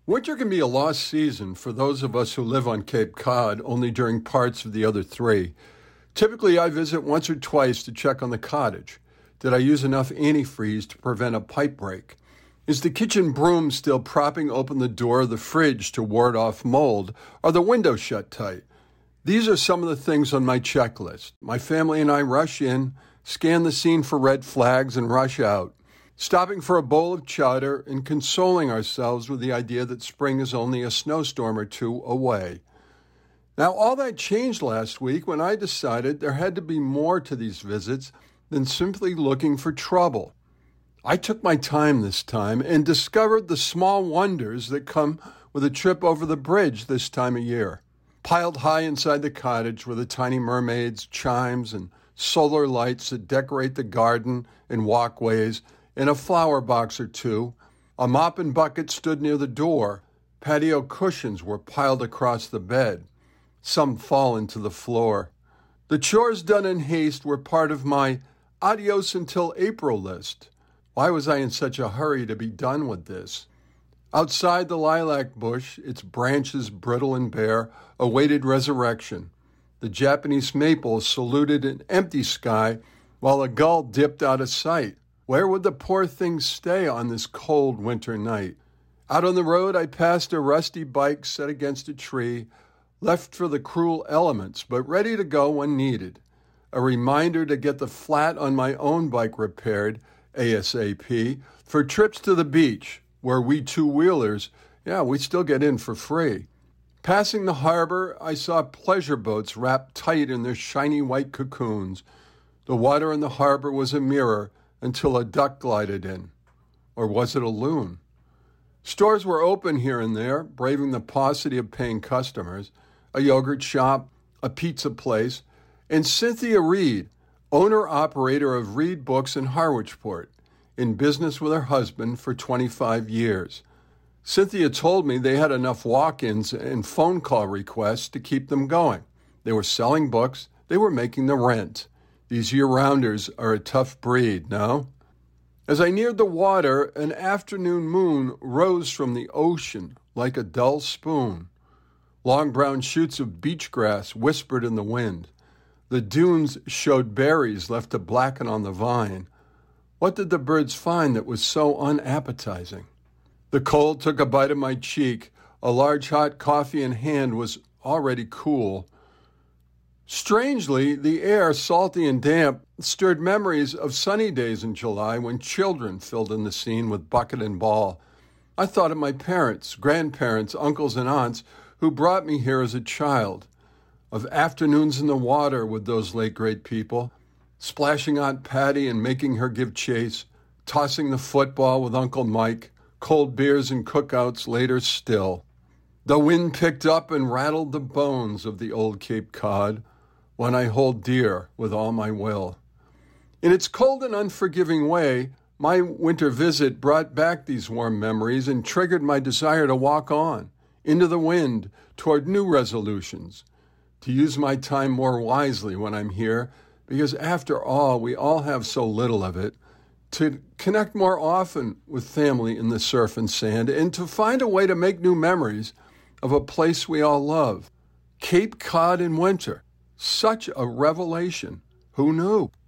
Winter can be a lost season for those of us who live on Cape Cod only during parts of the other three. Typically, I visit once or twice to check on the cottage. Did I use enough antifreeze to prevent a pipe break? Is the kitchen broom still propping open the door of the fridge to ward off mold? Are the windows shut tight? These are some of the things on my checklist. My family and I rush in, scan the scene for red flags, and rush out, stopping for a bowl of chowder and consoling ourselves with the idea that spring is only a snowstorm or two away. Now, all that changed last week when I decided there had to be more to these visits than simply looking for trouble. I took my time this time and discovered the small wonders that come with a trip over the bridge this time of year. Piled high inside the cottage were the tiny mermaids, chimes, and solar lights that decorate the garden and walkways, and a flower box or two. A mop and bucket stood near the door. Patio cushions were piled across the bed. Some fall into the floor. The chores done in haste were part of my adios until April list. Why was I in such a hurry to be done with this? Outside the lilac bush, its branches brittle and bare, awaited resurrection. The Japanese maple saluted an empty sky while a gull dipped out of sight. Where would the poor thing stay on this cold winter night? Out on the road, I passed a rusty bike set against a tree, left for the cruel elements, but ready to go when needed. A reminder to get the flat on my own bike repaired, ASAP, for trips to the beach, where we two-wheelers, we still get in for free. Passing the harbor, I saw pleasure boats wrapped tight in their shiny white cocoons. The water in the harbor was a mirror, until a duck glided in. Or was it a loon? Stores were open here and there, braving the paucity of paying customers. A yogurt shop, a pizza place, and Cynthia Reed, owner-operator of Reed Books in Harwichport, in business with her husband for 25 years. Cynthia told me they had enough walk-ins and phone call requests to keep them going. They were selling books. They were making the rent. These year-rounders are a tough breed, no? As I neared the water, an afternoon moon rose from the ocean like a dull spoon. Long brown shoots of beach grass whispered in the wind. The dunes showed berries left to blacken on the vine. What did the birds find that was so unappetizing? The cold took a bite of my cheek. A large hot coffee in hand was already cool. Strangely, the air, salty and damp, stirred memories of sunny days in July when children filled in the scene with bucket and ball. I thought of my parents, grandparents, uncles, and aunts who brought me here as a child, of afternoons in the water with those late great people, splashing Aunt Patty and making her give chase, tossing the football with Uncle Mike, cold beers and cookouts later still. The wind picked up and rattled the bones of the old Cape Cod, one I hold dear with all my will. In its cold and unforgiving way, my winter visit brought back these warm memories and triggered my desire to walk on, into the wind, toward new resolutions, to use my time more wisely when I'm here, because after all, we all have so little of it, to connect more often with family in the surf and sand, and to find a way to make new memories of a place we all love. Cape Cod in winter. Such a revelation. Who knew?